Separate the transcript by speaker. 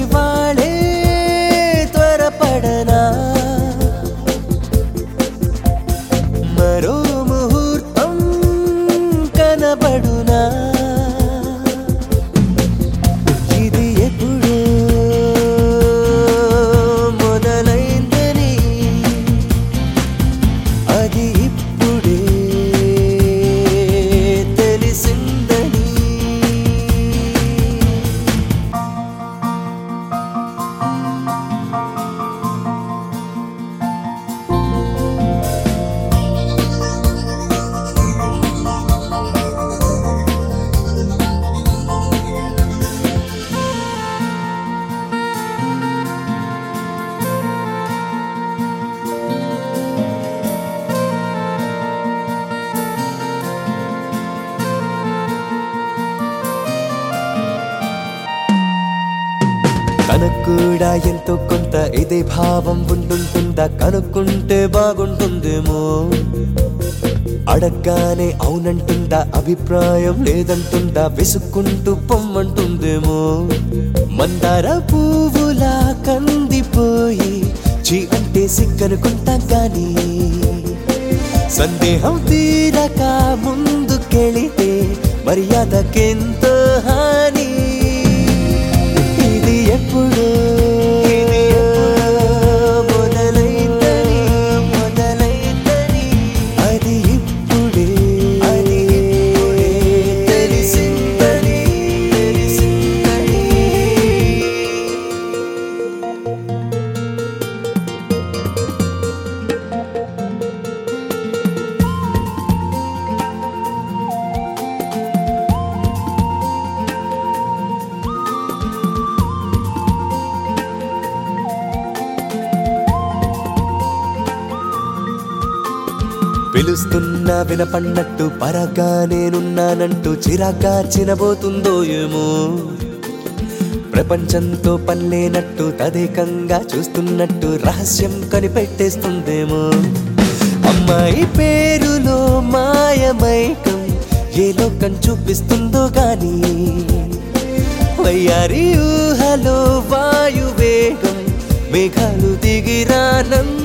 Speaker 1: వాళ్ళే త్వరపడనా మరో ముహూర్తం కనబడునా ఇది ఎప్పుడో మొదలైందని అది ఇప్పుడే తెలిసిందని తనకు కూడా ఎంతో కొంత ఇదే భావం ఉంటుందా కనుక్కుంటే బాగుంటుందేమో అడగ్గానే అవునంటుందా అభిప్రాయం లేదంటుందా విసుక్కుంటూ పొమ్మంటుందేమో మందార పువ్వులా కందిపోయి చీ అంటే సిగ్గనుకుంటాం కానీ సందేహం తీరక ముందుకెళితే మర్యాదకెంతో హాని ఇది ఎప్పుడో మొదలైందని అది ఇప్పుడే తెలిసిందని పిలుస్తున్నా వినపన్నట్టు పరగా నేనున్నానంటూ చిరాగా చినబోతుందో ఏమో ప్రపంచంతో పనిలేనట్టు తదేకంగా చూస్తున్నట్టు రహస్యం కనిపెట్టేస్తుందేమో అమ్మాయి పేరులో మాయమైకం ఏ లోకం చూపిస్తుందో గాని వయ్యారి ఊహలో వాయువేగం మేఘాలు దిగిరానంద